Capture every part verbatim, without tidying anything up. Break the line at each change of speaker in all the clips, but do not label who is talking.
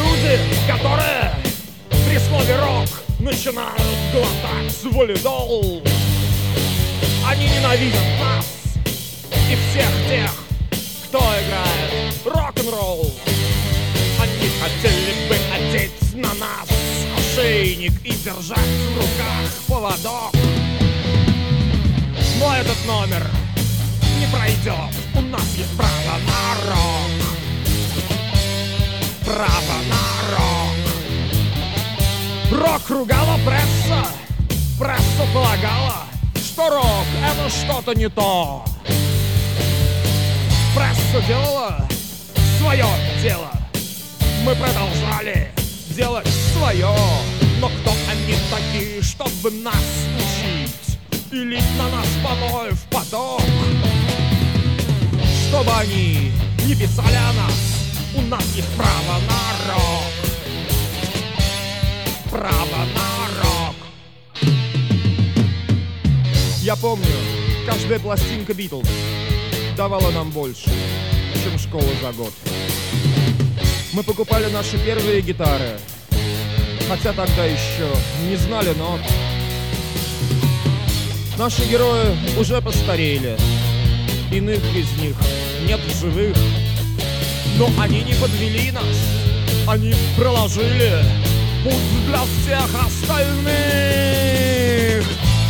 люди, которые при слове рок начинают глотать валидол. Они ненавидят нас и всех тех, кто играет рок-н-ролл. Они хотели бы одеть на нас ошейник и держать в руках поводок. Но этот номер не пройдет. У нас есть право на рок. Право на рок. Рок ругала пресса. Пресса полагала, что рок — это что-то не то. Пресса делала свое дело. Мы продолжали делать свое. Но кто они такие, чтобы нас учить и лить на нас помой в поток? Чтобы они не писали о нас, у нас есть право на рок. Право на рок. Я помню, каждая пластинка Битлз давала нам больше, чем школа за год. Мы покупали наши первые гитары, хотя тогда еще не знали нот. Наши герои уже постарели, иных из них нет в живых. Но они не подвели нас, они проложили путь для всех остальных.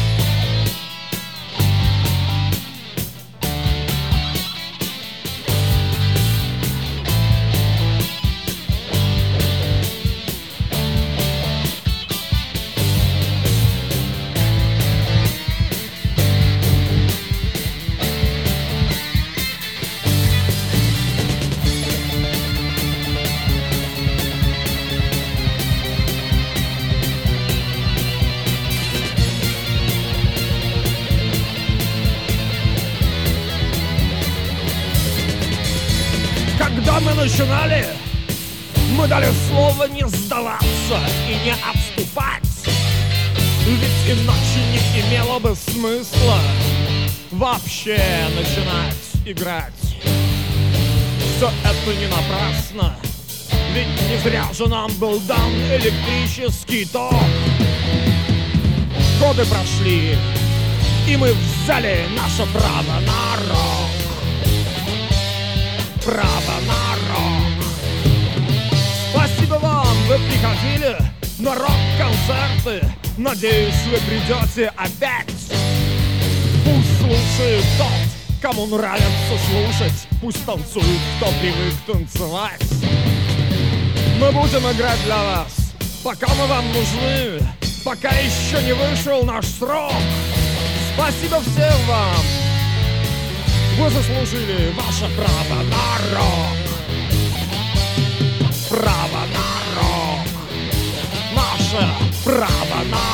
Когда мы начинали, мы дали слово не сдаваться и не отступать. Ведь иначе не имело бы смысла вообще начинать играть. Все это не напрасно, ведь не зря же нам был дан электрический ток. Годы прошли, и мы взяли наше право на рок. Право на рок. Спасибо вам, вы приходили на рок-концерты. Надеюсь, вы придете опять. Пусть слушает тот, кому нравится слушать. Пусть танцует, кто привык танцевать. Мы будем играть для вас, пока мы вам нужны, пока еще не вышел наш срок. Спасибо всем вам. Вы заслужили ваше право на рок. Право на рок. Наше право на